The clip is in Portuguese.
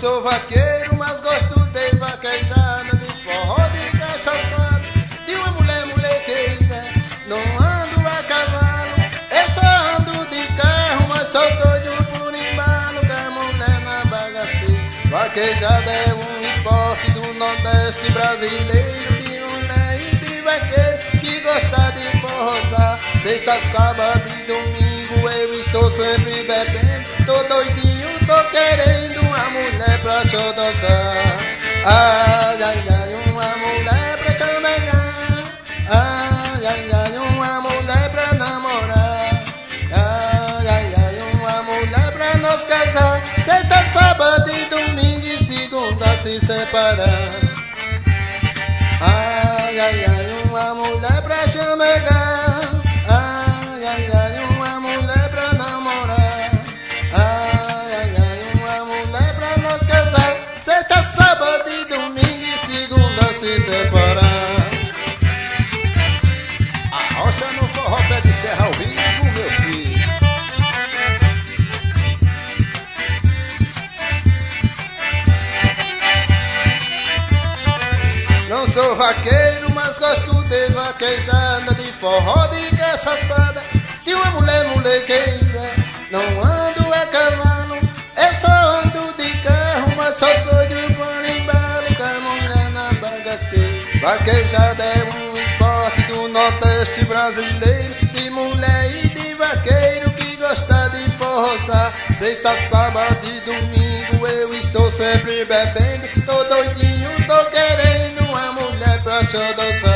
sou vaqueiro, mas gosto de vaquejada, de forró, de cachaçada, de uma mulher molequeira. Não ando a cavalo, eu só ando de carro, mas sou doido por embalo, que a mulher na bagaceira. Vaquejada é um esporte do Nordeste brasileiro, de mulher e de vaqueiro que gosta de forrosar. Sexta, sábado e domingo eu estou sempre bebendo, tô doidinho, tô querendo uma mulher pra chodosar. Ai, ai, ai, uma mulher pra chamegar. Ai, ai, ai, uma mulher pra namorar. Ai, ai, ai, uma mulher pra nos casar. Sexta, sábado e domingo e segunda se separar. Ai, ai, ai, uma mulher pra chamegar. Ai, ai, ai, uma mulher pra namorar. Ai, ai, ai, uma mulher pra nos casar. Sexta, sábado e domingo e segunda se separar. A rocha no forró pé de serra ao vivo, meu filho. Não sou vaqueiro, mas gosto de vaquejada, de forró, de cachaçada, de uma mulher molequeira. Não ando a cavalo, eu só ando de carro, mas sou doido por embalo, com a mulher na bagaceira. Vaquejada é um esporte do Nordeste brasileiro, de mulher e de vaqueiro que gosta de forrosar. Sexta, sábado e domingo eu estou sempre bebendo, tô doidinho, tô querendo uma mulher pra chodosar.